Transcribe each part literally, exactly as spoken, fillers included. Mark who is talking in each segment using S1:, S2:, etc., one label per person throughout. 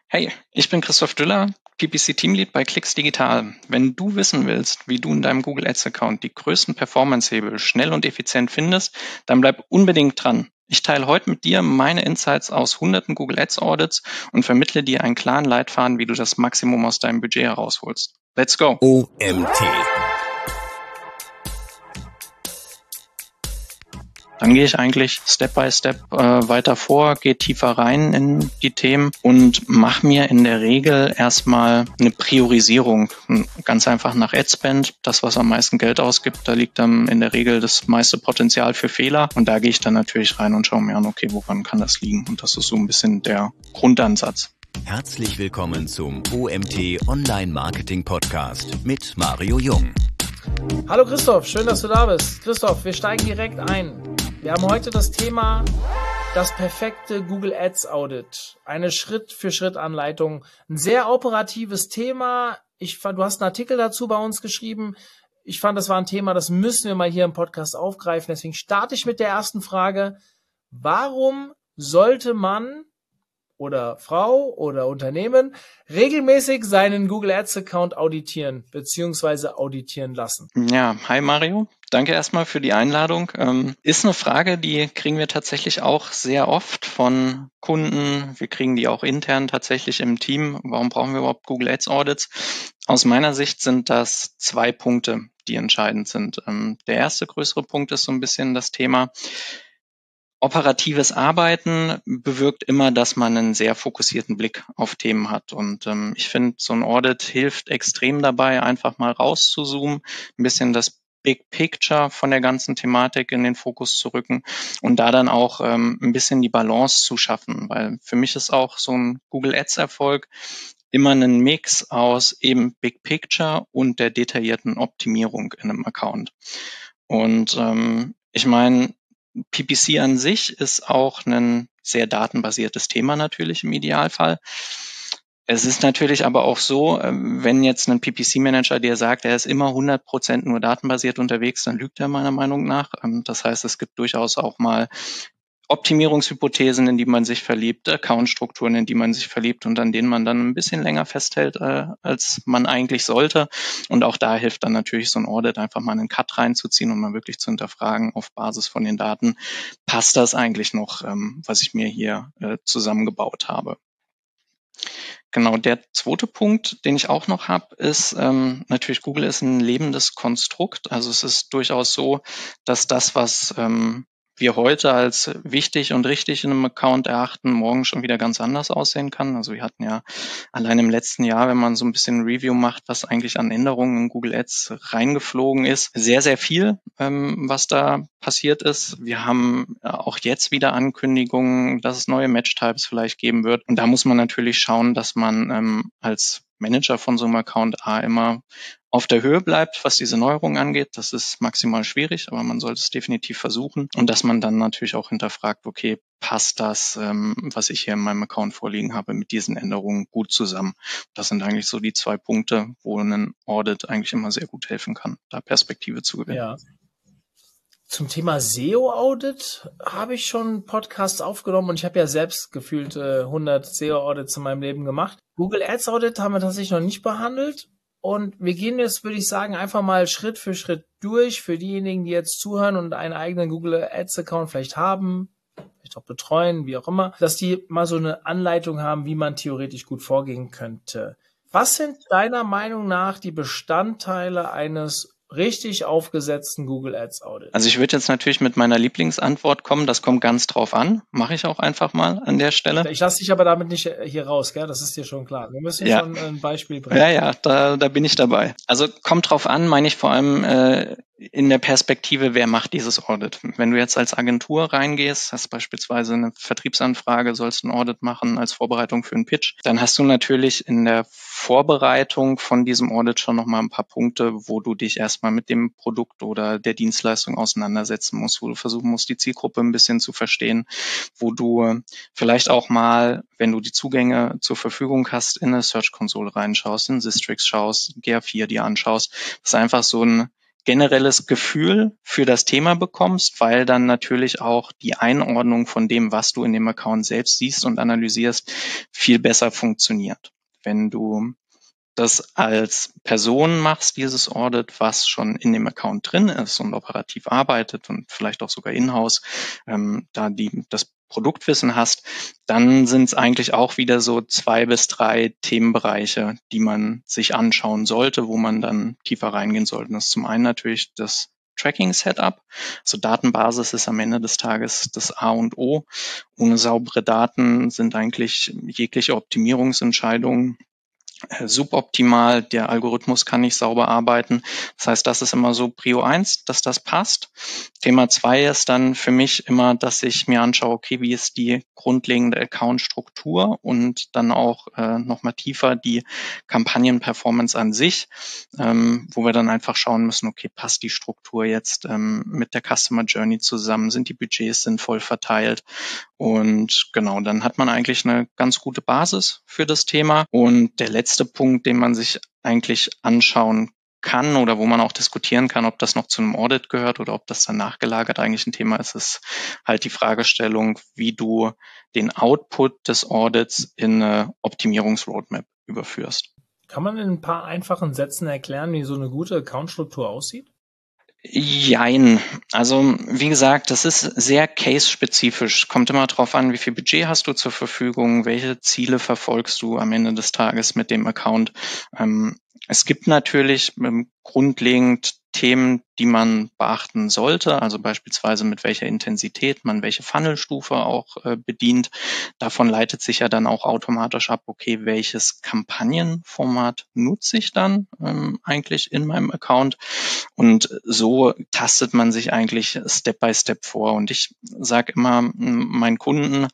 S1: Hey, ich bin Christoph Düller, P P C-Teamlead bei Klicks Digital. Wenn du wissen willst, wie du in deinem Google Ads-Account die größten Performance-Hebel schnell und effizient findest, dann bleib unbedingt dran. Ich teile heute mit dir meine Insights aus hunderten Google Ads-Audits und vermittle dir einen klaren Leitfaden, wie du das Maximum aus deinem Budget herausholst. Let's go!
S2: O M T.
S1: Dann gehe ich eigentlich Step by Step äh, weiter vor, gehe tiefer rein in die Themen und mache mir in der Regel erstmal eine Priorisierung. Ganz einfach nach Adspend, das, was am meisten Geld ausgibt, da liegt dann in der Regel das meiste Potenzial für Fehler. Und da gehe ich dann natürlich rein und schaue mir an, okay, woran kann das liegen? Und das ist so ein bisschen der Grundansatz.
S2: Herzlich willkommen zum O M T Online Marketing Podcast mit Mario Jung.
S3: Hallo Christoph, schön, dass du da bist. Christoph, wir steigen direkt ein. Wir haben heute das Thema das perfekte Google Ads Audit. Eine Schritt-für-Schritt-Anleitung. Ein sehr operatives Thema. Ich fand, du hast einen Artikel dazu bei uns geschrieben. Ich fand, das war ein Thema, das müssen wir mal hier im Podcast aufgreifen. Deswegen starte ich mit der ersten Frage. Warum sollte man oder Frau oder Unternehmen regelmäßig seinen Google Ads Account auditieren bzw. auditieren lassen?
S1: Ja, hi Mario. Danke erstmal für die Einladung. Ähm, ist eine Frage, die kriegen wir tatsächlich auch sehr oft von Kunden. Wir kriegen die auch intern tatsächlich im Team. Warum brauchen wir überhaupt Google Ads Audits? Aus meiner Sicht sind das zwei Punkte, die entscheidend sind. Ähm, der erste größere Punkt ist so ein bisschen das Thema: Operatives Arbeiten bewirkt immer, dass man einen sehr fokussierten Blick auf Themen hat. Und ähm, ich finde, so ein Audit hilft extrem dabei, einfach mal rauszuzoomen, ein bisschen das Big Picture von der ganzen Thematik in den Fokus zu rücken und da dann auch ähm, ein bisschen die Balance zu schaffen. Weil für mich ist auch so ein Google Ads Erfolg immer ein Mix aus eben Big Picture und der detaillierten Optimierung in einem Account. Und ähm, ich meine, P P C an sich ist auch ein sehr datenbasiertes Thema natürlich im Idealfall. Es ist natürlich aber auch so, wenn jetzt ein P P C-Manager dir sagt, er ist immer hundert Prozent nur datenbasiert unterwegs, dann lügt er meiner Meinung nach. Das heißt, es gibt durchaus auch mal Optimierungshypothesen, in die man sich verliebt, Accountstrukturen, in die man sich verliebt und an denen man dann ein bisschen länger festhält, äh, als man eigentlich sollte. Und auch da hilft dann natürlich so ein Audit, einfach mal einen Cut reinzuziehen und mal wirklich zu hinterfragen auf Basis von den Daten, passt das eigentlich noch, ähm, was ich mir hier äh, zusammengebaut habe. Genau, der zweite Punkt, den ich auch noch habe, ist ähm, natürlich, Google ist ein lebendes Konstrukt. Also es ist durchaus so, dass das, was ähm, wir heute als wichtig und richtig in einem Account erachten, morgen schon wieder ganz anders aussehen kann. Also wir hatten ja allein im letzten Jahr, wenn man so ein bisschen Review macht, was eigentlich an Änderungen in Google Ads reingeflogen ist, sehr, sehr viel, ähm, was da passiert ist. Wir haben auch jetzt wieder Ankündigungen, dass es neue Match-Types vielleicht geben wird. Und da muss man natürlich schauen, dass man ähm, als Manager von so einem Account A immer auf der Höhe bleibt, was diese Neuerungen angeht. Das ist maximal schwierig, aber man sollte es definitiv versuchen. Und dass man dann natürlich auch hinterfragt, okay, passt das, ähm, was ich hier in meinem Account vorliegen habe, mit diesen Änderungen gut zusammen? Das sind eigentlich so die zwei Punkte, wo ein Audit eigentlich immer sehr gut helfen kann, da Perspektive zu gewinnen.
S3: Ja. Zum Thema S E O-Audit habe ich schon Podcasts aufgenommen und ich habe ja selbst gefühlt äh, hundert S E O-Audits in meinem Leben gemacht. Google Ads Audit haben wir tatsächlich noch nicht behandelt. Und wir gehen jetzt, würde ich sagen, einfach mal Schritt für Schritt durch für diejenigen, die jetzt zuhören und einen eigenen Google Ads Account vielleicht haben, vielleicht auch betreuen, wie auch immer, dass die mal so eine Anleitung haben, wie man theoretisch gut vorgehen könnte. Was sind deiner Meinung nach die Bestandteile eines richtig aufgesetzten Google Ads Audit?
S1: Also ich würde jetzt natürlich mit meiner Lieblingsantwort kommen, das kommt ganz drauf an. Mache ich auch einfach mal an der Stelle.
S3: Ich lasse dich aber damit nicht hier raus, gell? Das ist dir schon klar. Wir müssen
S1: Ja.
S3: schon ein Beispiel bringen.
S1: Ja, ja, da, da bin ich dabei. Also kommt drauf an, meine ich vor allem äh, in der Perspektive, wer macht dieses Audit. Wenn du jetzt als Agentur reingehst, hast beispielsweise eine Vertriebsanfrage, sollst ein Audit machen als Vorbereitung für einen Pitch, dann hast du natürlich in der Vorbereitung von diesem Audit schon nochmal ein paar Punkte, wo du dich erstmal mit dem Produkt oder der Dienstleistung auseinandersetzen musst, wo du versuchen musst, die Zielgruppe ein bisschen zu verstehen, wo du vielleicht auch mal, wenn du die Zugänge zur Verfügung hast, in eine Search-Konsole reinschaust, in Sistrix schaust, G A vier dir anschaust, dass einfach so ein generelles Gefühl für das Thema bekommst, weil dann natürlich auch die Einordnung von dem, was du in dem Account selbst siehst und analysierst, viel besser funktioniert. Wenn du das als Person machst, dieses Audit, was schon in dem Account drin ist und operativ arbeitet und vielleicht auch sogar in-house, ähm, da die das Produktwissen hast, dann sind es eigentlich auch wieder so zwei bis drei Themenbereiche, die man sich anschauen sollte, wo man dann tiefer reingehen sollte. Das ist zum einen natürlich das Tracking-Setup. Also Datenbasis ist am Ende des Tages das A und O. Ohne saubere Daten sind eigentlich jegliche Optimierungsentscheidungen suboptimal, der Algorithmus kann nicht sauber arbeiten. Das heißt, das ist immer so Prio eins, dass das passt. Thema zwei ist dann für mich immer, dass ich mir anschaue, okay, wie ist die grundlegende Account-Struktur und dann auch äh, nochmal tiefer die Kampagnen-Performance an sich, ähm, wo wir dann einfach schauen müssen, okay, passt die Struktur jetzt ähm, mit der Customer Journey zusammen, sind die Budgets sinnvoll verteilt? Und genau, dann hat man eigentlich eine ganz gute Basis für das Thema. Und der letzte Punkt, den man sich eigentlich anschauen kann oder wo man auch diskutieren kann, ob das noch zu einem Audit gehört oder ob das dann nachgelagert eigentlich ein Thema ist, ist halt die Fragestellung, wie du den Output des Audits in eine Optimierungsroadmap überführst.
S3: Kann man in ein paar einfachen Sätzen erklären, wie so eine gute Accountstruktur aussieht?
S1: Jein. Also wie gesagt, das ist sehr case-spezifisch. Kommt immer drauf an, wie viel Budget hast du zur Verfügung, welche Ziele verfolgst du am Ende des Tages mit dem Account. Ähm, es gibt natürlich ähm, grundlegend Themen, die man beachten sollte, also beispielsweise mit welcher Intensität man welche Funnelstufe auch äh, bedient. Davon leitet sich ja dann auch automatisch ab, okay, welches Kampagnenformat nutze ich dann ähm, eigentlich in meinem Account. Und so tastet man sich eigentlich Step by Step vor. Und ich sage immer meinen Kunden,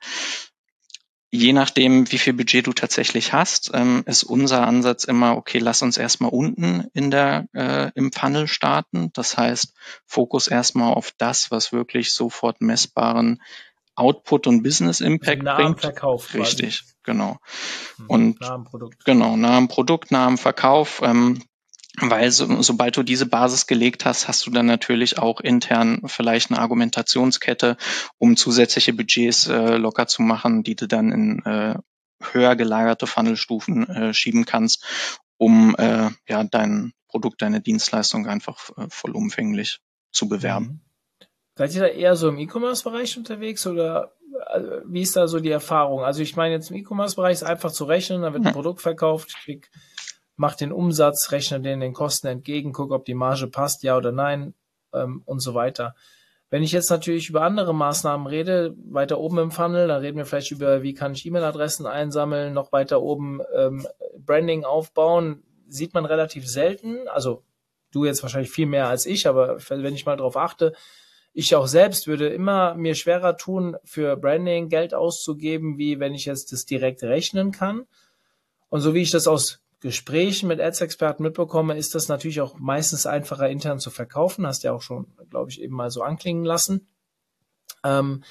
S1: je nachdem, wie viel Budget du tatsächlich hast, ähm, ist unser Ansatz immer, okay, lass uns erstmal unten in der äh, im Funnel starten. Das heißt, Fokus erstmal auf das, was wirklich sofort messbaren Output und Business Impact
S3: also nah
S1: bringt.
S3: am Verkauf.
S1: Richtig,
S3: quasi.
S1: genau.
S3: Hm,
S1: Und
S3: nah am Produkt.
S1: Genau, nah am Produkt, nah am Verkauf. Ähm, Weil so, sobald du diese Basis gelegt hast, hast du dann natürlich auch intern vielleicht eine Argumentationskette, um zusätzliche Budgets äh, locker zu machen, die du dann in äh, höher gelagerte Funnelstufen äh, schieben kannst, um äh, ja dein Produkt, deine Dienstleistung einfach äh, vollumfänglich zu bewerben.
S3: Mhm. Seid ihr da eher so im E-Commerce-Bereich unterwegs oder also, wie ist da so die Erfahrung? Also ich meine jetzt im E-Commerce-Bereich ist einfach zu rechnen, da wird ein Produkt verkauft, ich krieg mach den Umsatz, rechne den den Kosten entgegen, guck, ob die Marge passt, ja oder nein ähm, und so weiter. Wenn ich jetzt natürlich über andere Maßnahmen rede, weiter oben im Funnel, dann reden wir vielleicht über, wie kann ich E-Mail-Adressen einsammeln, noch weiter oben ähm, Branding aufbauen, sieht man relativ selten. Also du jetzt wahrscheinlich viel mehr als ich, aber wenn ich mal drauf achte, ich auch selbst würde immer mir schwerer tun, für Branding Geld auszugeben, wie wenn ich jetzt das direkt rechnen kann. Und so wie ich das aus Gesprächen mit Ads-Experten mitbekomme, ist das natürlich auch meistens einfacher intern zu verkaufen. Hast ja auch schon, glaube ich, eben mal so anklingen lassen. Ähm,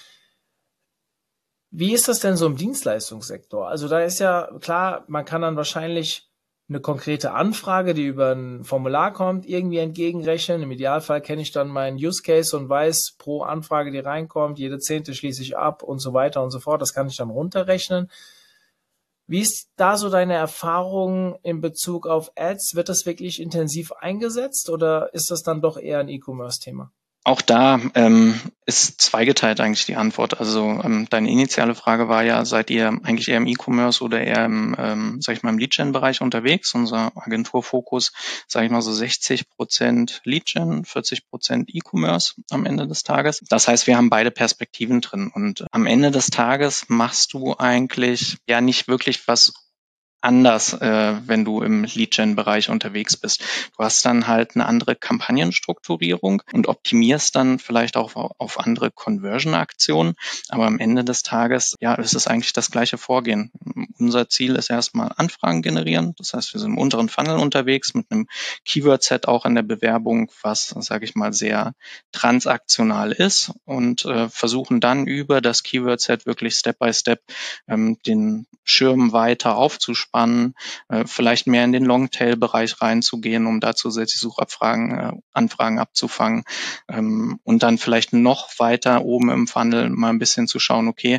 S3: wie ist das denn so im Dienstleistungssektor? Also da ist ja klar, man kann dann wahrscheinlich eine konkrete Anfrage, die über ein Formular kommt, irgendwie entgegenrechnen. Im Idealfall kenne ich dann meinen Use Case und weiß, pro Anfrage, die reinkommt, jede zehnte schließe ich ab und so weiter und so fort. Das kann ich dann runterrechnen. Wie ist da so deine Erfahrung in Bezug auf Ads? Wird das wirklich intensiv eingesetzt oder ist das dann doch eher ein E-Commerce-Thema?
S1: Auch da ähm, ist zweigeteilt eigentlich die Antwort. Also ähm, deine initiale Frage war ja, seid ihr eigentlich eher im E-Commerce oder eher im, ähm, sag ich mal, im Lead-Gen-Bereich unterwegs? Unser Agenturfokus, sage ich mal so sechzig Prozent Lead-Gen, vierzig Prozent E-Commerce am Ende des Tages. Das heißt, wir haben beide Perspektiven drin und am Ende des Tages machst du eigentlich ja nicht wirklich was anders, äh, wenn du im Lead-Gen-Bereich unterwegs bist. Du hast dann halt eine andere Kampagnenstrukturierung und optimierst dann vielleicht auch auf andere Conversion-Aktionen. Aber am Ende des Tages, ja, ist es eigentlich das gleiche Vorgehen. Unser Ziel ist erstmal Anfragen generieren. Das heißt, wir sind im unteren Funnel unterwegs mit einem Keyword-Set auch in der Bewerbung, was, sage ich mal, sehr transaktional ist und äh, versuchen dann über das Keyword-Set wirklich Step by Step ähm, den Schirm weiter aufzusparen einzuspannen, äh, vielleicht mehr in den Longtail-Bereich reinzugehen, um da zusätzlich Suchabfragen, äh, Anfragen abzufangen, ähm, und dann vielleicht noch weiter oben im Funnel mal ein bisschen zu schauen, okay,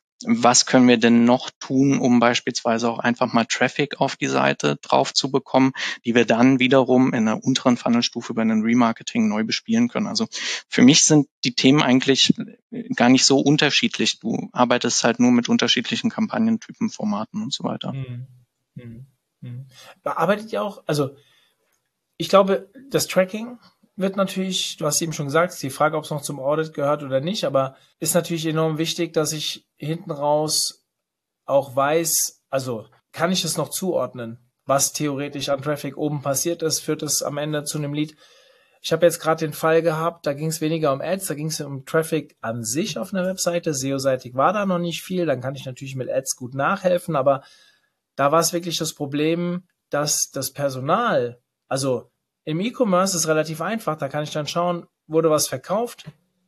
S1: was können wir denn noch tun, um beispielsweise auch einfach mal Traffic auf die Seite drauf zu bekommen, die wir dann wiederum in der unteren Funnelstufe über einen Remarketing neu bespielen können. Also für mich sind die Themen eigentlich gar nicht so unterschiedlich. Du arbeitest halt nur mit unterschiedlichen Kampagnentypen, Formaten und so weiter.
S3: Hm. Hm. Hm. Bearbeitet ihr auch, also ich glaube, das Tracking wird natürlich, du hast eben schon gesagt, ist die Frage, ob es noch zum Audit gehört oder nicht, aber ist natürlich enorm wichtig, dass ich hinten raus auch weiß, also kann ich es noch zuordnen, was theoretisch an Traffic oben passiert ist, führt es am Ende zu einem Lead. Ich habe jetzt gerade den Fall gehabt, da ging es weniger um Ads, da ging es um Traffic an sich auf einer Webseite, S E O-seitig war da noch nicht viel, dann kann ich natürlich mit Ads gut nachhelfen, aber da war es wirklich das Problem, dass das Personal, also im E-Commerce ist es relativ einfach, da kann ich dann schauen, wurde was verkauft,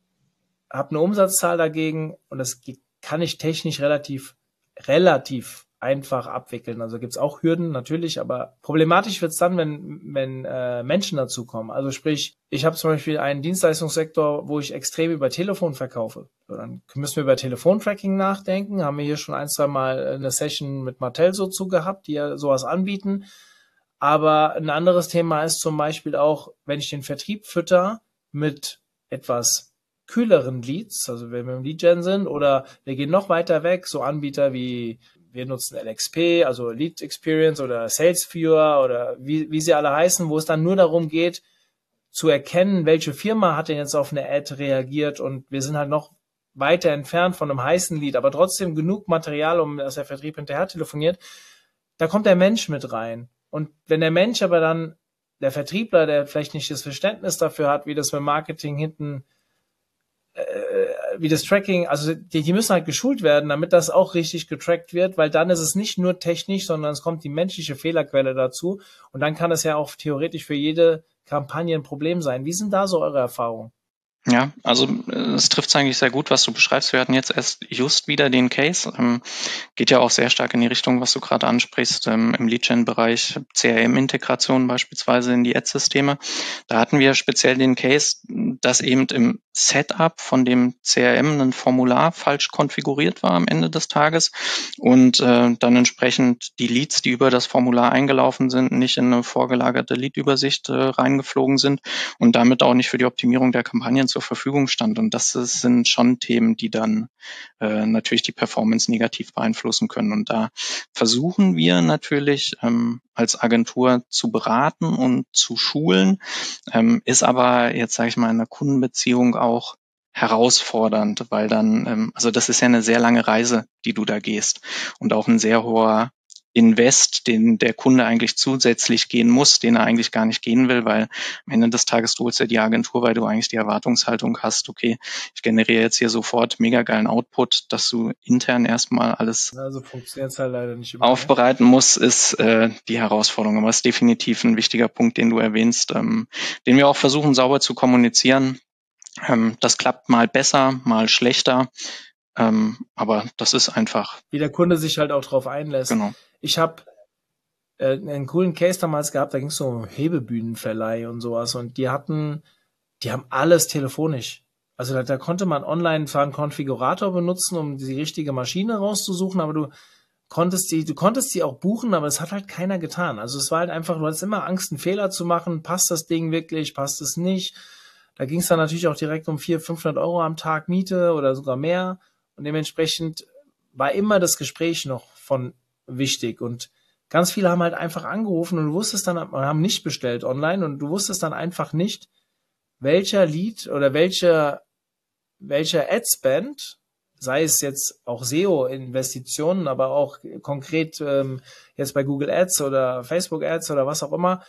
S3: habe eine Umsatzzahl dagegen und das kann ich technisch relativ, relativ einfach abwickeln. Also gibt es auch Hürden natürlich, aber problematisch wird es dann, wenn, wenn äh, Menschen dazukommen. Also sprich, ich habe zum Beispiel einen Dienstleistungssektor, wo ich extrem über Telefon verkaufe. So, dann müssen wir über Telefontracking nachdenken. Haben wir hier schon ein, zwei Mal eine Session mit Martell so zu gehabt, die ja sowas anbieten. Aber ein anderes Thema ist zum Beispiel auch, wenn ich den Vertrieb fütter mit etwas kühleren Leads, also wenn wir im Lead-Gen sind, oder wir gehen noch weiter weg, so Anbieter wie, wir nutzen L X P, also Lead Experience oder SalesViewer oder wie, wie sie alle heißen, wo es dann nur darum geht, zu erkennen, welche Firma hat denn jetzt auf eine Ad reagiert, und wir sind halt noch weiter entfernt von einem heißen Lead, aber trotzdem genug Material, um dass der Vertrieb hinterher telefoniert. Da kommt der Mensch mit rein. Und wenn der Mensch aber dann, der Vertriebler, der vielleicht nicht das Verständnis dafür hat, wie das beim Marketing hinten, äh, wie das Tracking, also die, die müssen halt geschult werden, damit das auch richtig getrackt wird, weil dann ist es nicht nur technisch, sondern es kommt die menschliche Fehlerquelle dazu, und dann kann es ja auch theoretisch für jede Kampagne ein Problem sein. Wie sind da so eure Erfahrungen?
S1: Ja, also es trifft eigentlich sehr gut, was du beschreibst. Wir hatten jetzt erst just wieder den Case. Ähm, geht ja auch sehr stark in die Richtung, was du gerade ansprichst, ähm, im Lead-Gen-Bereich, C R M-Integration beispielsweise in die Ad-Systeme. Da hatten wir speziell den Case, dass eben im Setup von dem C R M ein Formular falsch konfiguriert war am Ende des Tages und äh, dann entsprechend die Leads, die über das Formular eingelaufen sind, nicht in eine vorgelagerte Lead-Übersicht äh, reingeflogen sind und damit auch nicht für die Optimierung der Kampagnen zur Verfügung stand. Und das sind schon Themen, die dann äh, natürlich die Performance negativ beeinflussen können. Und da versuchen wir natürlich ähm, als Agentur zu beraten und zu schulen, ähm, ist aber jetzt, sage ich mal, in der Kundenbeziehung auch herausfordernd, weil dann, ähm, also das ist ja eine sehr lange Reise, die du da gehst und auch ein sehr hoher Invest, den der Kunde eigentlich zusätzlich gehen muss, den er eigentlich gar nicht gehen will, weil am Ende des Tages du holst ja die Agentur, weil du eigentlich die Erwartungshaltung hast, okay, ich generiere jetzt hier sofort mega geilen Output, dass du intern erstmal alles
S3: also funktioniert es halt leider nicht immer,
S1: aufbereiten musst, ist äh, die Herausforderung. Aber es ist definitiv ein wichtiger Punkt, den du erwähnst, ähm, den wir auch versuchen sauber zu kommunizieren. Ähm, das klappt mal besser, mal schlechter. Ähm, aber das ist einfach.
S3: Wie der Kunde sich halt auch drauf einlässt.
S1: Genau.
S3: Ich habe äh, einen coolen Case damals gehabt, da ging es so um Hebebühnenverleih und sowas, und die hatten, die haben alles telefonisch. Also da, da konnte man online zwar einen Konfigurator benutzen, um die richtige Maschine rauszusuchen, aber du konntest die, du konntest die auch buchen, aber es hat halt keiner getan. Also es war halt einfach, du hattest immer Angst, einen Fehler zu machen. Passt das Ding wirklich? Passt es nicht? Da ging es dann natürlich auch direkt um vierhundert, fünfhundert Euro am Tag Miete oder sogar mehr. Und dementsprechend war immer das Gespräch noch von wichtig. Und ganz viele haben halt einfach angerufen und du wusstest dann, haben nicht bestellt online, und du wusstest dann einfach nicht, welcher Lead oder welcher, welcher Adspend, sei es jetzt auch S E O-Investitionen, aber auch konkret ähm, jetzt bei Google Ads oder Facebook Ads oder was auch immer,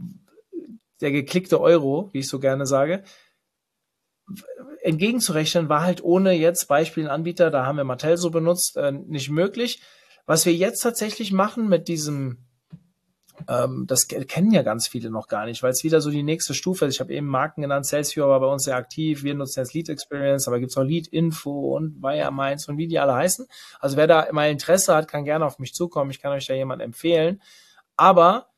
S3: der geklickte Euro, wie ich so gerne sage, entgegenzurechnen, war halt ohne jetzt Beispiel ein Anbieter, da haben wir Martell so benutzt, äh, nicht möglich. Was wir jetzt tatsächlich machen mit diesem Ähm, das kennen ja ganz viele noch gar nicht, weil es wieder so die nächste Stufe ist. Ich habe eben Marken genannt, SalesViewer war bei uns sehr aktiv, wir nutzen jetzt Lead Experience, aber gibt es auch Lead Info und Wire Minds und wie die alle heißen. Also wer da mal Interesse hat, kann gerne auf mich zukommen, ich kann euch da jemanden empfehlen. Aber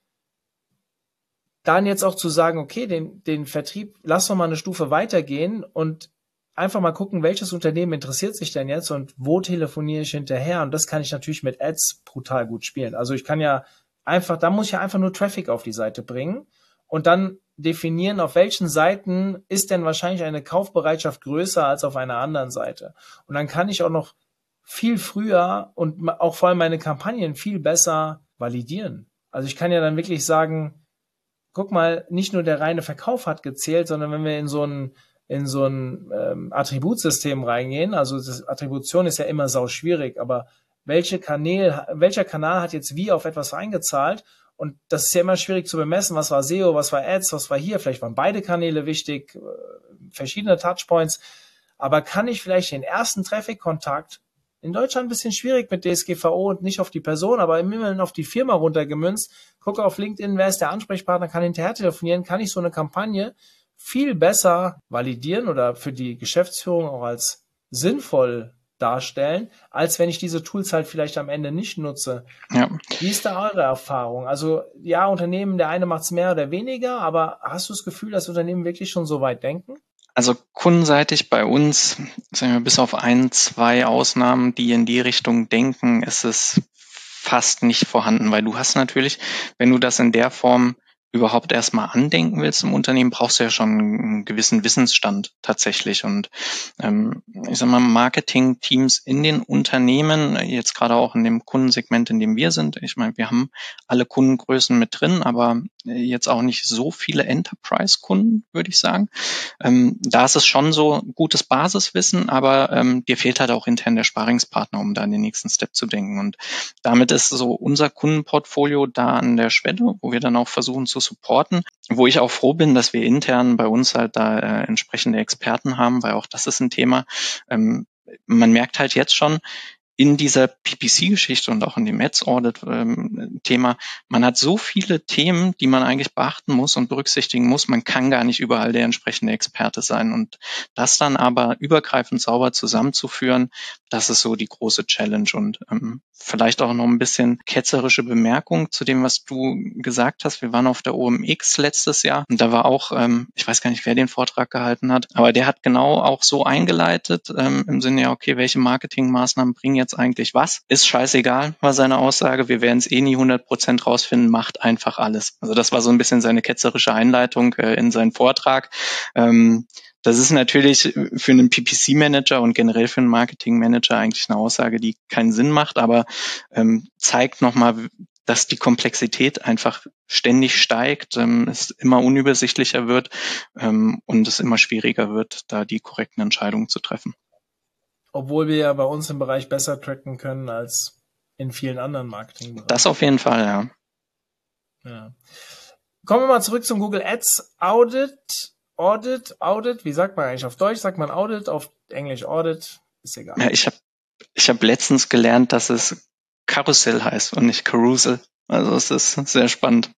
S3: dann jetzt auch zu sagen, okay, den, den Vertrieb, lass doch mal eine Stufe weitergehen und einfach mal gucken, welches Unternehmen interessiert sich denn jetzt und wo telefoniere ich hinterher. Und das kann ich natürlich mit Ads brutal gut spielen. Also ich kann ja einfach, da muss ich ja einfach nur Traffic auf die Seite bringen und dann definieren, auf welchen Seiten ist denn wahrscheinlich eine Kaufbereitschaft größer als auf einer anderen Seite. Und dann kann ich auch noch viel früher und auch vor allem meine Kampagnen viel besser validieren. Also ich kann ja dann wirklich sagen, guck mal, nicht nur der reine Verkauf hat gezählt, sondern wenn wir in so ein in so ein ähm, Attributsystem reingehen, also das Attribution ist ja immer sau schwierig, aber welche Kanäle, welcher Kanal hat jetzt wie auf etwas eingezahlt? Und das ist ja immer schwierig zu bemessen, was war S E O, was war Ads, was war hier, vielleicht waren beide Kanäle wichtig, äh, verschiedene Touchpoints, aber kann ich vielleicht den ersten Traffic-Kontakt, in Deutschland ein bisschen schwierig mit D S G V O und nicht auf die Person, aber immerhin auf die Firma runtergemünzt, gucke auf LinkedIn, wer ist der Ansprechpartner, kann hinterher telefonieren, kann ich so eine Kampagne viel besser validieren oder für die Geschäftsführung auch als sinnvoll darstellen, als wenn ich diese Tools halt vielleicht am Ende nicht nutze. Ja. Wie ist da eure Erfahrung? Also ja, Unternehmen, der eine macht es mehr oder weniger, aber hast du das Gefühl, dass Unternehmen wirklich schon so weit denken?
S1: Also kundenseitig bei uns, sagen wir, bis auf ein, zwei Ausnahmen, die in die Richtung denken, ist es fast nicht vorhanden, weil du hast natürlich, wenn du das in der Form überhaupt erstmal andenken willst im Unternehmen, brauchst du ja schon einen gewissen Wissensstand tatsächlich. Und ähm, ich sag mal, Marketing-Teams in den Unternehmen, jetzt gerade auch in dem Kundensegment, in dem wir sind, ich meine, wir haben alle Kundengrößen mit drin, aber jetzt auch nicht so viele Enterprise-Kunden, würde ich sagen. Ähm, da ist es schon so gutes Basiswissen, aber ähm, dir fehlt halt auch intern der Sparingspartner, um da in den nächsten Step zu denken. Und damit ist so unser Kundenportfolio da an der Schwelle, wo wir dann auch versuchen zu supporten, wo ich auch froh bin, dass wir intern bei uns halt da äh, entsprechende Experten haben, weil auch das ist ein Thema. Ähm, man merkt halt jetzt schon, in dieser P P C-Geschichte und auch in dem Ads-Audit-Thema, man hat so viele Themen, die man eigentlich beachten muss und berücksichtigen muss. Man kann gar nicht überall der entsprechende Experte sein. Und das dann aber übergreifend sauber zusammenzuführen, das ist so die große Challenge. Und ähm, vielleicht auch noch ein bisschen ketzerische Bemerkung zu dem, was du gesagt hast. Wir waren auf der O M X letztes Jahr und da war auch, ähm, ich weiß gar nicht, wer den Vortrag gehalten hat, aber der hat genau auch so eingeleitet, ähm, im Sinne, ja, okay, welche Marketingmaßnahmen bringen jetzt eigentlich was? Ist scheißegal, war seine Aussage. Wir werden es eh nie hundert Prozent rausfinden, macht einfach alles. Also das war so ein bisschen seine ketzerische Einleitung äh, in seinen Vortrag. Ähm, Das ist natürlich für einen P P C-Manager und generell für einen Marketing-Manager eigentlich eine Aussage, die keinen Sinn macht, aber ähm, zeigt nochmal, dass die Komplexität einfach ständig steigt, ähm, es immer unübersichtlicher wird ähm, und es immer schwieriger wird, da die korrekten Entscheidungen zu treffen.
S3: Obwohl wir ja bei uns im Bereich besser tracken können als in vielen anderen Marketingbereichen.
S1: Das auf jeden Fall, ja.
S3: ja. Kommen wir mal zurück zum Google Ads Audit. Audit, Audit, wie sagt man eigentlich auf Deutsch? Sagt man Audit, auf Englisch Audit, ist egal.
S1: Ja, ich habe ich hab letztens gelernt, dass es Karussell heißt und nicht Carousel. Also es ist sehr spannend.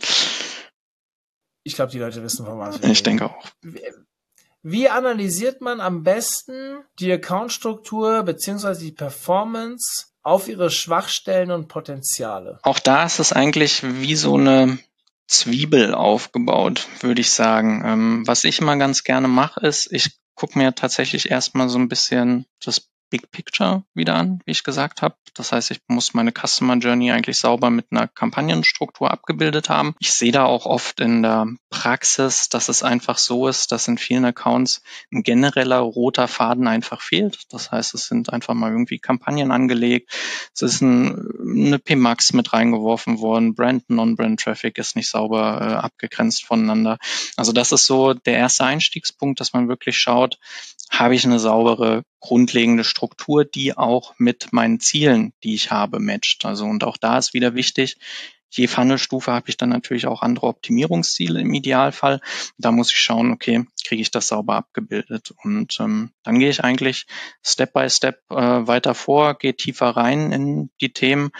S3: Ich glaube, die Leute wissen, von was wir
S1: Ich reden. denke auch.
S3: Wie, wie analysiert man am besten die Accountstruktur beziehungsweise die Performance auf ihre Schwachstellen und Potenziale?
S1: Auch da ist es eigentlich wie so eine Zwiebel aufgebaut, würde ich sagen. Ähm, was ich immer ganz gerne mache, ist, ich gucke mir tatsächlich erstmal so ein bisschen das Big Picture wieder an, wie ich gesagt habe. Das heißt, ich muss meine Customer Journey eigentlich sauber mit einer Kampagnenstruktur abgebildet haben. Ich sehe da auch oft in der Praxis, dass es einfach so ist, dass in vielen Accounts ein genereller roter Faden einfach fehlt. Das heißt, es sind einfach mal irgendwie Kampagnen angelegt. Es ist ein, eine P MAX mit reingeworfen worden. Brand, Non-Brand Traffic ist nicht sauber äh, abgegrenzt voneinander. Also das ist so der erste Einstiegspunkt, dass man wirklich schaut, habe ich eine saubere, grundlegende Struktur, die auch mit meinen Zielen, die ich habe, matcht. Also und auch da ist wieder wichtig, je Funnelstufe habe ich dann natürlich auch andere Optimierungsziele im Idealfall. Da muss ich schauen, okay, kriege ich das sauber abgebildet? Und ähm, dann gehe ich eigentlich Step by Step äh, weiter vor, gehe tiefer rein in die Themen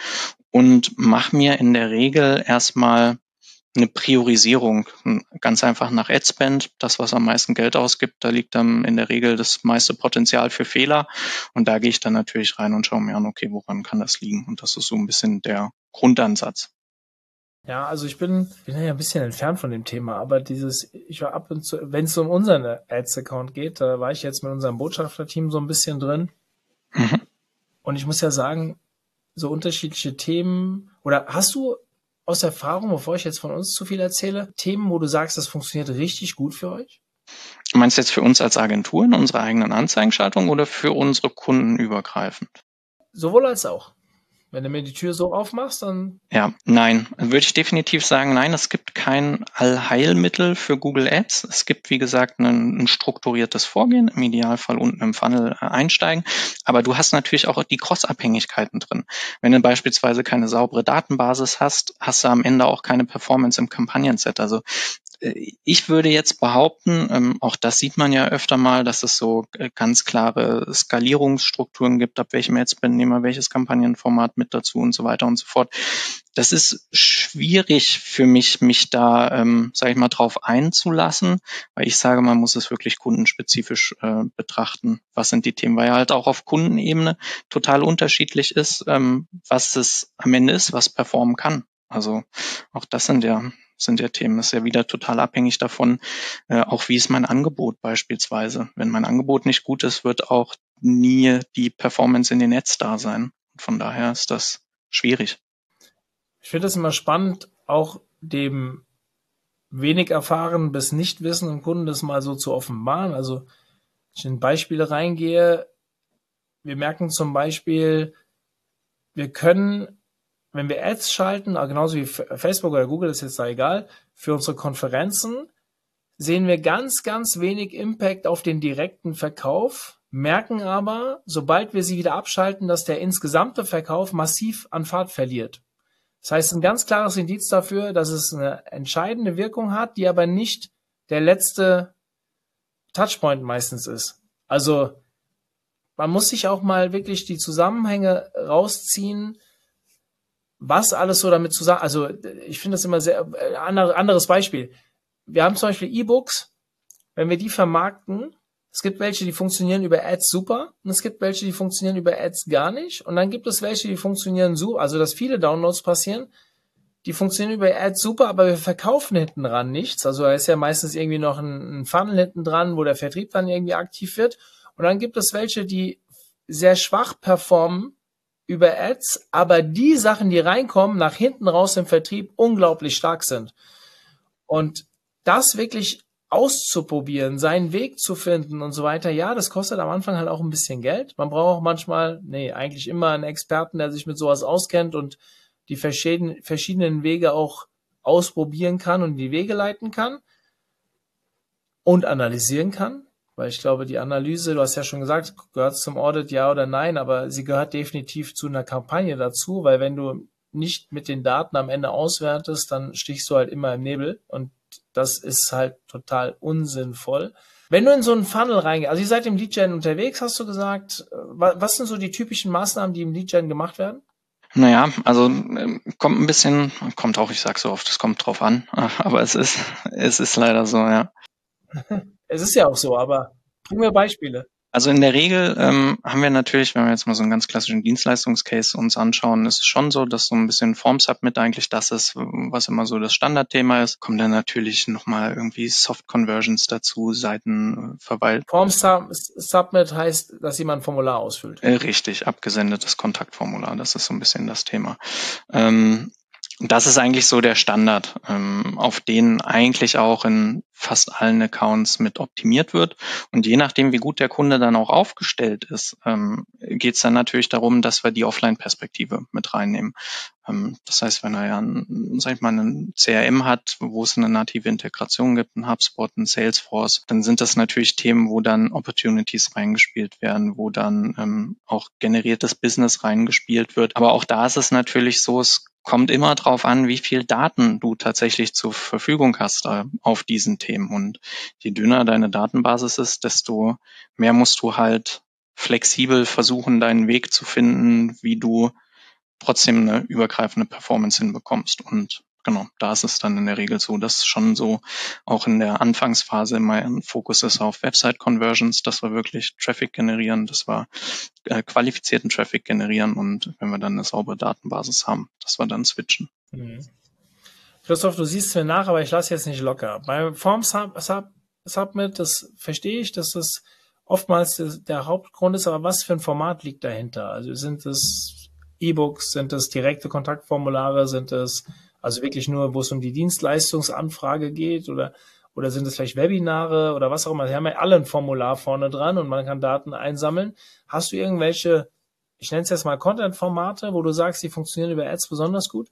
S1: und mache mir in der Regel erstmal eine Priorisierung, ganz einfach nach Adspend, das, was am meisten Geld ausgibt, da liegt dann in der Regel das meiste Potenzial für Fehler und da gehe ich dann natürlich rein und schaue mir an, okay, woran kann das liegen? Und das ist so ein bisschen der Grundansatz.
S3: Ja, also ich bin, bin ja ein bisschen entfernt von dem Thema, aber dieses, ich war ab und zu, wenn es um unseren Ads-Account geht, da war ich jetzt mit unserem Botschafterteam so ein bisschen drin. Mhm. Und ich muss ja sagen, so unterschiedliche Themen, oder hast du aus Erfahrung, bevor ich jetzt von uns zu viel erzähle, Themen, wo du sagst, das funktioniert richtig gut für euch?
S1: Du meinst jetzt für uns als Agentur in unserer eigenen Anzeigenschaltung oder für unsere Kunden übergreifend?
S3: Sowohl als auch. Wenn du mir die Tür so aufmachst, dann...
S1: Ja, nein. Würde ich definitiv sagen, nein, es gibt kein Allheilmittel für Google Ads. Es gibt, wie gesagt, ein, ein strukturiertes Vorgehen, im Idealfall unten im Funnel einsteigen. Aber du hast natürlich auch die Cross-Abhängigkeiten drin. Wenn du beispielsweise keine saubere Datenbasis hast, hast du am Ende auch keine Performance im Kampagnenset. Also ich würde jetzt behaupten, ähm, auch das sieht man ja öfter mal, dass es so äh, ganz klare Skalierungsstrukturen gibt, ab welchem Adspend nehmen wir welches Kampagnenformat mit dazu und so weiter und so fort. Das ist schwierig für mich, mich da, ähm, sage ich mal, drauf einzulassen, weil ich sage, man muss es wirklich kundenspezifisch äh, betrachten. Was sind die Themen? Weil ja halt auch auf Kundenebene total unterschiedlich ist, ähm, was es am Ende ist, was performen kann. Also auch das sind ja sind ja Themen. Das ist ja wieder total abhängig davon, äh, auch wie ist mein Angebot beispielsweise. Wenn mein Angebot nicht gut ist, wird auch nie die Performance in den Netz da sein. Von daher ist das schwierig.
S3: Ich finde es immer spannend, auch dem wenig erfahrenen bis nicht wissenden Kunden das mal so zu offenbaren. Also, wenn ich in Beispiele reingehe, wir merken zum Beispiel, wir können, wenn wir Ads schalten, genauso wie Facebook oder Google, ist jetzt da egal, für unsere Konferenzen, sehen wir ganz, ganz wenig Impact auf den direkten Verkauf, merken aber, sobald wir sie wieder abschalten, dass der insgesamte Verkauf massiv an Fahrt verliert. Das heißt, ein ganz klares Indiz dafür, dass es eine entscheidende Wirkung hat, die aber nicht der letzte Touchpoint meistens ist. Also man muss sich auch mal wirklich die Zusammenhänge rausziehen, was alles so damit zusammen, also ich finde das immer sehr, äh, anderes Beispiel. Wir haben zum Beispiel E-Books, wenn wir die vermarkten, es gibt welche, die funktionieren über Ads super und es gibt welche, die funktionieren über Ads gar nicht und dann gibt es welche, die funktionieren super, also dass viele Downloads passieren, die funktionieren über Ads super, aber wir verkaufen hinten dran nichts, also da ist ja meistens irgendwie noch ein, ein Funnel hinten dran, wo der Vertrieb dann irgendwie aktiv wird und dann gibt es welche, die sehr schwach performen über Ads, aber die Sachen, die reinkommen, nach hinten raus im Vertrieb unglaublich stark sind. Und das wirklich auszuprobieren, seinen Weg zu finden und so weiter, ja, das kostet am Anfang halt auch ein bisschen Geld. Man braucht auch manchmal, nee, eigentlich immer einen Experten, der sich mit sowas auskennt und die verschiedenen, verschiedenen Wege auch ausprobieren kann und die Wege leiten kann und analysieren kann. Weil ich glaube, die Analyse, du hast ja schon gesagt, gehört zum Audit, ja oder nein, aber sie gehört definitiv zu einer Kampagne dazu, weil wenn du nicht mit den Daten am Ende auswertest, dann stichst du halt immer im Nebel und das ist halt total unsinnvoll. Wenn du in so einen Funnel reingehst, also ihr seid im Lead-Gen unterwegs, hast du gesagt, was sind so die typischen Maßnahmen, die im Lead-Gen gemacht werden?
S1: Naja, also kommt ein bisschen, kommt auch, ich sag so oft, es kommt drauf an, aber es ist, es ist leider so, ja.
S3: Es ist ja auch so, aber bring mir Beispiele.
S1: Also in der Regel ähm, haben wir natürlich, wenn wir jetzt mal so einen ganz klassischen Dienstleistungscase uns anschauen, ist es schon so, dass so ein bisschen Form-Submit eigentlich das ist, was immer so das Standardthema ist. Kommen dann natürlich nochmal irgendwie Soft-Conversions dazu, Seitenverwaltung.
S3: Form-Submit heißt, dass jemand ein Formular ausfüllt.
S1: Äh, richtig, abgesendetes Kontaktformular, das ist so ein bisschen das Thema. Ähm, Das ist eigentlich so der Standard, ähm, auf den eigentlich auch in fast allen Accounts mit optimiert wird. Und je nachdem, wie gut der Kunde dann auch aufgestellt ist, ähm, geht es dann natürlich darum, dass wir die Offline-Perspektive mit reinnehmen. Ähm, das heißt, wenn er ja ein, sag ich mal, ein C R M hat, wo es eine native Integration gibt, ein HubSpot, ein Salesforce, dann sind das natürlich Themen, wo dann Opportunities reingespielt werden, wo dann ähm, auch generiertes Business reingespielt wird. Aber auch da ist es natürlich so, es kommt immer drauf an, wie viel Daten du tatsächlich zur Verfügung hast äh, auf diesen Themen. Und je dünner deine Datenbasis ist, desto mehr musst du halt flexibel versuchen, deinen Weg zu finden, wie du trotzdem eine übergreifende Performance hinbekommst. Und genau, da ist es dann in der Regel so, dass schon so auch in der Anfangsphase immer ein Fokus ist auf Website-Conversions, dass wir wirklich Traffic generieren, dass wir äh, qualifizierten Traffic generieren und wenn wir dann eine saubere Datenbasis haben, dass wir dann switchen.
S3: Mhm. Christoph, du siehst mir nach, aber ich lasse jetzt nicht locker. Beim Form Sub, Sub, Submit, das verstehe ich, dass das oftmals der Hauptgrund ist, aber was für ein Format liegt dahinter? Also sind es E-Books, sind es direkte Kontaktformulare, sind es also wirklich nur, wo es um die Dienstleistungsanfrage geht oder, oder sind es vielleicht Webinare oder was auch immer? Sie haben ja alle ein Formular vorne dran und man kann Daten einsammeln. Hast du irgendwelche, ich nenne es jetzt mal Content-Formate, wo du sagst, die funktionieren über Ads besonders gut?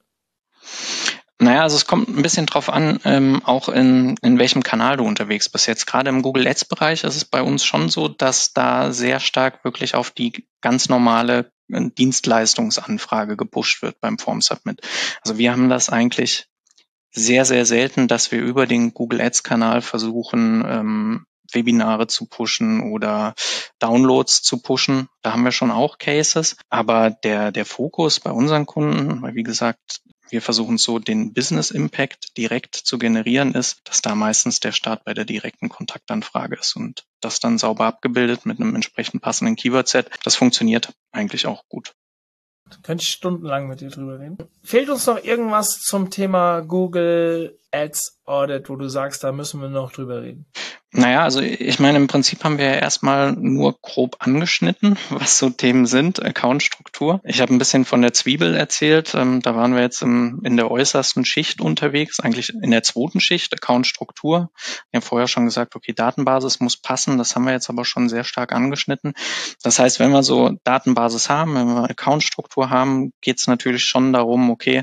S1: Naja, also es kommt ein bisschen drauf an, ähm, auch in, in welchem Kanal du unterwegs bist. Jetzt gerade im Google Ads-Bereich ist es bei uns schon so, dass da sehr stark wirklich auf die ganz normale Dienstleistungsanfrage gepusht wird beim Form Submit. Also wir haben das eigentlich sehr, sehr selten, dass wir über den Google Ads-Kanal versuchen, ähm, Webinare zu pushen oder Downloads zu pushen. Da haben wir schon auch Cases, aber der, der Fokus bei unseren Kunden, weil wie gesagt, wir versuchen so den Business Impact direkt zu generieren, ist, dass da meistens der Start bei der direkten Kontaktanfrage ist und das dann sauber abgebildet mit einem entsprechend passenden Keyword-Set. Das funktioniert eigentlich auch gut.
S3: Da könnte ich stundenlang mit dir drüber reden. Fehlt uns noch irgendwas zum Thema Google Ads Audit, wo du sagst, da müssen wir noch drüber reden?
S1: Naja, also ich meine, im Prinzip haben wir ja erstmal nur grob angeschnitten, was so Themen sind, Accountstruktur. Ich habe ein bisschen von der Zwiebel erzählt, ähm, da waren wir jetzt im, in der äußersten Schicht unterwegs, eigentlich in der zweiten Schicht, Accountstruktur. Wir haben vorher schon gesagt, okay, Datenbasis muss passen, das haben wir jetzt aber schon sehr stark angeschnitten. Das heißt, wenn wir so Datenbasis haben, wenn wir Accountstruktur haben, geht es natürlich schon darum, okay,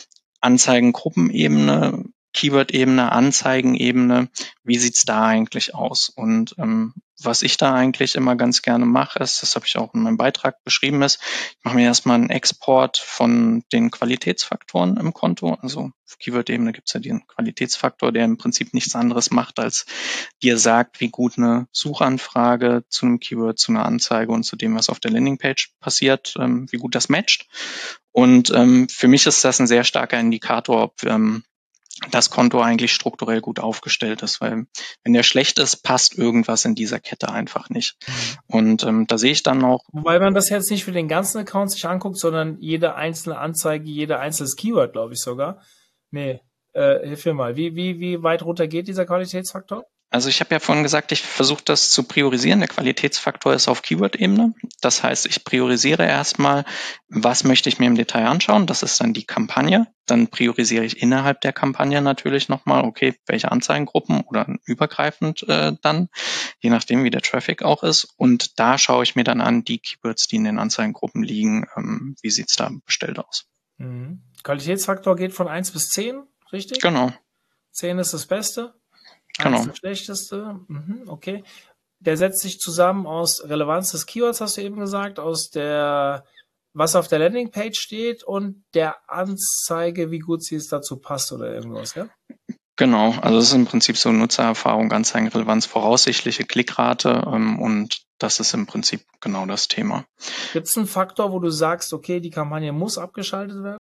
S1: Anzeigengruppenebene, Keyword-Ebene, Anzeigenebene, wie sieht's da eigentlich aus? Und ähm, was ich da eigentlich immer ganz gerne mache, ist, das habe ich auch in meinem Beitrag beschrieben, ist, ich mache mir erstmal einen Export von den Qualitätsfaktoren im Konto. Also auf Keyword-Ebene gibt's ja den Qualitätsfaktor, der im Prinzip nichts anderes macht, als dir sagt, wie gut eine Suchanfrage zu einem Keyword, zu einer Anzeige und zu dem, was auf der Landingpage passiert, ähm, wie gut das matcht. Und ähm, für mich ist das ein sehr starker Indikator, ob ähm, das Konto eigentlich strukturell gut aufgestellt ist, weil wenn der schlecht ist, passt irgendwas in dieser Kette einfach nicht. Und ähm, da sehe ich dann auch...
S3: Wobei man das jetzt nicht für den ganzen Account sich anguckt, sondern jede einzelne Anzeige, jeder einzelnes Keyword, glaube ich sogar. Nee, äh, hilf mir mal. Wie, wie, wie weit runter geht dieser Qualitätsfaktor?
S1: Also ich habe ja vorhin gesagt, ich versuche das zu priorisieren. Der Qualitätsfaktor ist auf Keyword-Ebene. Das heißt, ich priorisiere erstmal, was möchte ich mir im Detail anschauen. Das ist dann die Kampagne. Dann priorisiere ich innerhalb der Kampagne natürlich nochmal, okay, welche Anzeigengruppen oder übergreifend äh, dann, je nachdem, wie der Traffic auch ist. Und da schaue ich mir dann an, die Keywords, die in den Anzeigengruppen liegen, ähm, wie sieht's da bestellt aus.
S3: Mhm. Qualitätsfaktor geht von eins bis zehn, richtig?
S1: Genau.
S3: zehn ist das Beste.
S1: Genau.
S3: Das schlechteste, mhm, okay. Der setzt sich zusammen aus Relevanz des Keywords, hast du eben gesagt, aus der, was auf der Landingpage steht und der Anzeige, wie gut sie es dazu passt oder irgendwas, ja?
S1: Genau, also es ist im Prinzip so Nutzererfahrung, Anzeigenrelevanz, voraussichtliche Klickrate ähm, und das ist im Prinzip genau das Thema.
S3: Gibt es einen Faktor, wo du sagst, okay, die Kampagne muss abgeschaltet werden?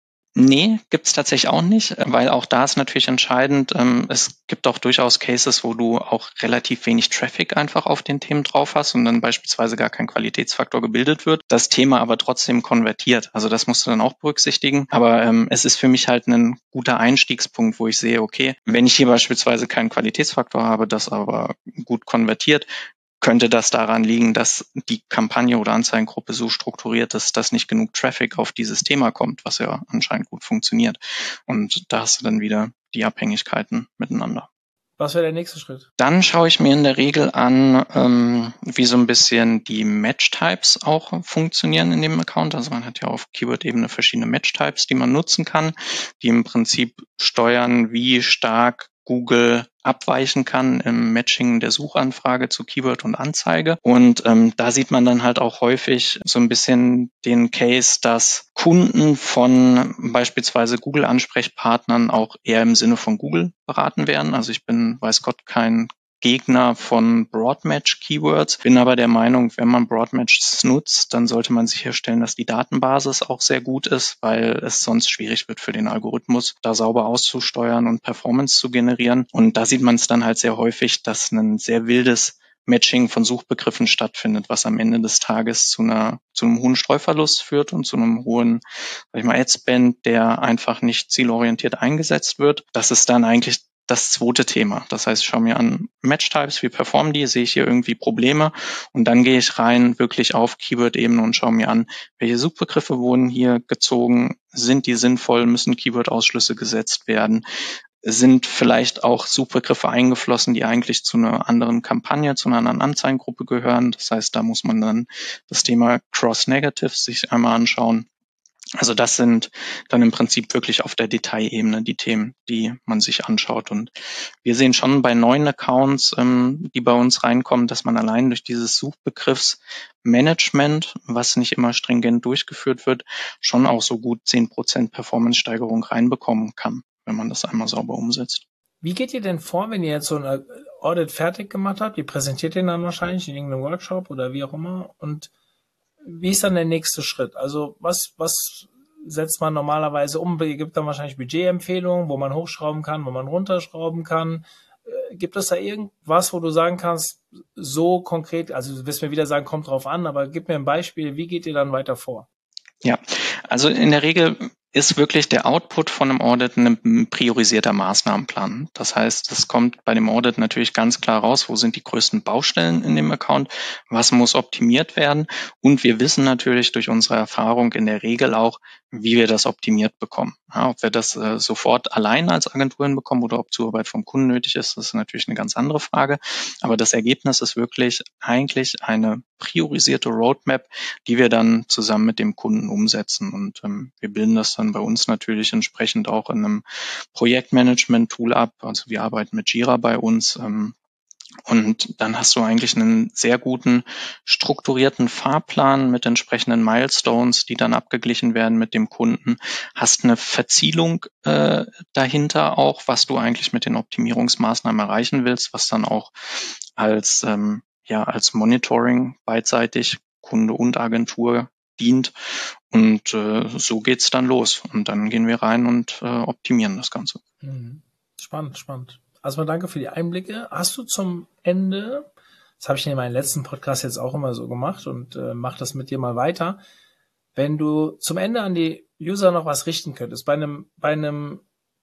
S1: Nee, gibt's tatsächlich auch nicht, weil auch da ist natürlich entscheidend, ähm, es gibt auch durchaus Cases, wo du auch relativ wenig Traffic einfach auf den Themen drauf hast und dann beispielsweise gar kein Qualitätsfaktor gebildet wird, das Thema aber trotzdem konvertiert. Also das musst du dann auch berücksichtigen. Aber ähm, es ist für mich halt ein guter Einstiegspunkt, wo ich sehe, okay, wenn ich hier beispielsweise keinen Qualitätsfaktor habe, das aber gut konvertiert, könnte das daran liegen, dass die Kampagne oder Anzeigengruppe so strukturiert ist, dass nicht genug Traffic auf dieses Thema kommt, was ja anscheinend gut funktioniert. Und da hast du dann wieder die Abhängigkeiten miteinander.
S3: Was wäre der nächste Schritt?
S1: Dann schaue ich mir in der Regel an, ähm, wie so ein bisschen die Match-Types auch funktionieren in dem Account. Also man hat ja auf Keyword-Ebene verschiedene Match-Types, die man nutzen kann, die im Prinzip steuern, wie stark Google abweichen kann im Matching der Suchanfrage zu Keyword und Anzeige. Und ähm, da sieht man dann halt auch häufig so ein bisschen den Case, dass Kunden von beispielsweise Google-Ansprechpartnern auch eher im Sinne von Google beraten werden. Also ich bin, weiß Gott, kein Gegner von Broadmatch-Keywords, bin aber der Meinung, wenn man Broadmatches nutzt, dann sollte man sicherstellen, dass die Datenbasis auch sehr gut ist, weil es sonst schwierig wird für den Algorithmus, da sauber auszusteuern und Performance zu generieren. Und da sieht man es dann halt sehr häufig, dass ein sehr wildes Matching von Suchbegriffen stattfindet, was am Ende des Tages zu einer zu einem hohen Streuverlust führt und zu einem hohen, sag ich mal, Ad-Spend, der einfach nicht zielorientiert eingesetzt wird. Das ist dann eigentlich das zweite Thema. Das heißt, ich schaue mir an Match-Types, wie performen die, sehe ich hier irgendwie Probleme und dann gehe ich rein wirklich auf Keyword-Ebene und schaue mir an, welche Suchbegriffe wurden hier gezogen, sind die sinnvoll, müssen Keyword-Ausschlüsse gesetzt werden, sind vielleicht auch Suchbegriffe eingeflossen, die eigentlich zu einer anderen Kampagne, zu einer anderen Anzeigengruppe gehören. Das heißt, da muss man dann das Thema Cross-Negative sich einmal anschauen. Also das sind dann im Prinzip wirklich auf der Detailebene die Themen, die man sich anschaut. Und wir sehen schon bei neuen Accounts, ähm, die bei uns reinkommen, dass man allein durch dieses Suchbegriffsmanagement, was nicht immer stringent durchgeführt wird, schon auch so gut zehn Prozent Performance-Steigerung reinbekommen kann, wenn man das einmal sauber umsetzt.
S3: Wie geht ihr denn vor, wenn ihr jetzt so ein Audit fertig gemacht habt? Ihr präsentiert den dann wahrscheinlich in irgendeinem Workshop oder wie auch immer. Und wie ist dann der nächste Schritt? Also was was setzt man normalerweise um? Es gibt dann wahrscheinlich Budgetempfehlungen, wo man hochschrauben kann, wo man runterschrauben kann. Äh, gibt es da irgendwas, wo du sagen kannst, so konkret, also du wirst mir wieder sagen, kommt drauf an, aber gib mir ein Beispiel, wie geht ihr dann weiter vor?
S1: Ja, also in der Regel ist wirklich der Output von einem Audit ein priorisierter Maßnahmenplan. Das heißt, es kommt bei dem Audit natürlich ganz klar raus, wo sind die größten Baustellen in dem Account, was muss optimiert werden. Und wir wissen natürlich durch unsere Erfahrung in der Regel auch, wie wir das optimiert bekommen. Ja, ob wir das äh, sofort allein als Agentur hinbekommen oder ob Zuarbeit vom Kunden nötig ist, das ist natürlich eine ganz andere Frage. Aber das Ergebnis ist wirklich eigentlich eine priorisierte Roadmap, die wir dann zusammen mit dem Kunden umsetzen. Und ähm, wir bilden das dann bei uns natürlich entsprechend auch in einem Projektmanagement-Tool ab. Also wir arbeiten mit Jira bei uns. Ähm, Und dann hast du eigentlich einen sehr guten, strukturierten Fahrplan mit entsprechenden Milestones, die dann abgeglichen werden mit dem Kunden. Hast eine Verzielung äh, dahinter auch, was du eigentlich mit den Optimierungsmaßnahmen erreichen willst, was dann auch als ähm, ja als Monitoring beidseitig Kunde und Agentur dient. Und äh, so geht's dann los. Und dann gehen wir rein und äh, optimieren das Ganze.
S3: Spannend, spannend. Also mal danke für die Einblicke. Hast du zum Ende, das habe ich in meinem letzten Podcast jetzt auch immer so gemacht und äh, mach das mit dir mal weiter, wenn du zum Ende an die User noch was richten könntest, bei einem, bei einem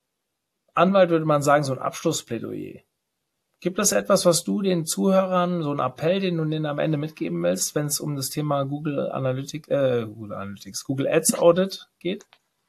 S3: Anwalt würde man sagen, so ein Abschlussplädoyer. Gibt es etwas, was du den Zuhörern, so einen Appell, den du denen am Ende mitgeben willst, wenn es um das Thema Google Analytics, äh, Google Analytics, Google Ads Audit geht?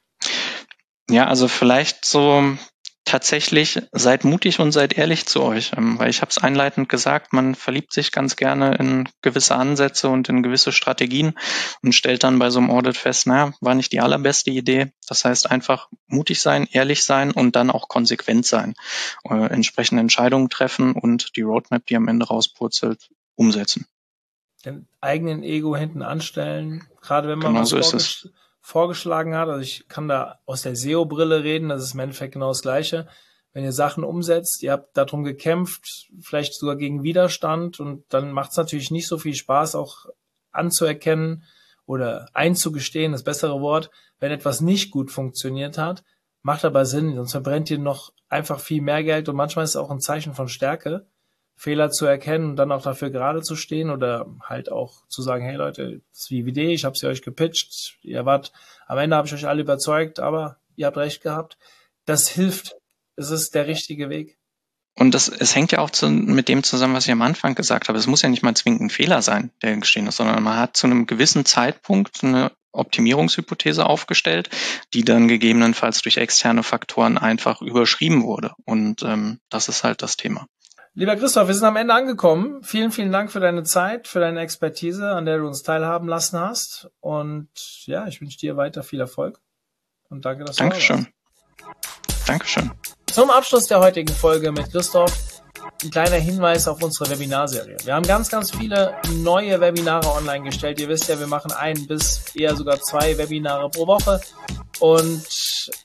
S1: Ja, also vielleicht so tatsächlich, seid mutig und seid ehrlich zu euch, weil ich habe es einleitend gesagt, man verliebt sich ganz gerne in gewisse Ansätze und in gewisse Strategien und stellt dann bei so einem Audit fest, naja, war nicht die allerbeste Idee. Das heißt einfach mutig sein, ehrlich sein und dann auch konsequent sein, äh, entsprechende Entscheidungen treffen und die Roadmap, die am Ende rauspurzelt, umsetzen.
S3: Den eigenen Ego hinten anstellen, gerade wenn man
S1: genau
S3: was
S1: so
S3: vorges- vorgeschlagen hat. Also ich kann da aus der S E O-Brille reden, das ist im Endeffekt genau das Gleiche. Wenn ihr Sachen umsetzt, ihr habt darum gekämpft, vielleicht sogar gegen Widerstand und dann macht es natürlich nicht so viel Spaß, auch anzuerkennen oder einzugestehen, das bessere Wort, wenn etwas nicht gut funktioniert hat, macht aber Sinn, sonst verbrennt ihr noch einfach viel mehr Geld und manchmal ist es auch ein Zeichen von Stärke, Fehler zu erkennen und dann auch dafür gerade zu stehen oder halt auch zu sagen, hey Leute, das ist wie Idee, ich habe sie euch gepitcht, ihr wart, am Ende habe ich euch alle überzeugt, aber ihr habt recht gehabt. Das hilft. Es ist der richtige Weg.
S1: Und das, es hängt ja auch zu, mit dem zusammen, was ich am Anfang gesagt habe. Es muss ja nicht mal zwingend ein Fehler sein, der geschehen ist, sondern man hat zu einem gewissen Zeitpunkt eine Optimierungshypothese aufgestellt, die dann gegebenenfalls durch externe Faktoren einfach überschrieben wurde. Und ähm, das ist halt das Thema.
S3: Lieber Christoph, wir sind am Ende angekommen. Vielen, vielen Dank für deine Zeit, für deine Expertise, an der du uns teilhaben lassen hast. Und ja, ich wünsche dir weiter viel Erfolg. Und danke, dass du da warst.
S1: Dankeschön. Dankeschön.
S3: Zum Abschluss der heutigen Folge mit Christoph ein kleiner Hinweis auf unsere Webinarserie. Wir haben ganz, ganz viele neue Webinare online gestellt. Ihr wisst ja, wir machen ein bis eher sogar zwei Webinare pro Woche. Und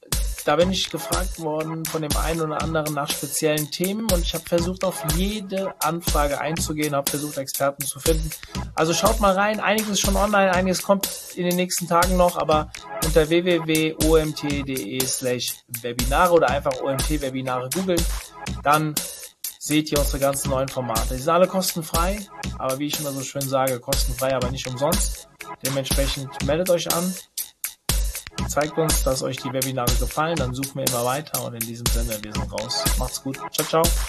S3: da bin ich gefragt worden von dem einen oder anderen nach speziellen Themen und ich habe versucht, auf jede Anfrage einzugehen, habe versucht, Experten zu finden. Also schaut mal rein, einiges ist schon online, einiges kommt in den nächsten Tagen noch, aber unter w w w punkt o m t punkt d e slash Webinare oder einfach O M T-Webinare googeln, dann seht ihr unsere ganzen neuen Formate. Die sind alle kostenfrei, aber wie ich immer so schön sage, kostenfrei, aber nicht umsonst. Dementsprechend meldet euch an, zeigt uns, dass euch die Webinare gefallen, dann suchen wir immer weiter und in diesem Sinne, wir sind raus. Macht's gut. Ciao, ciao.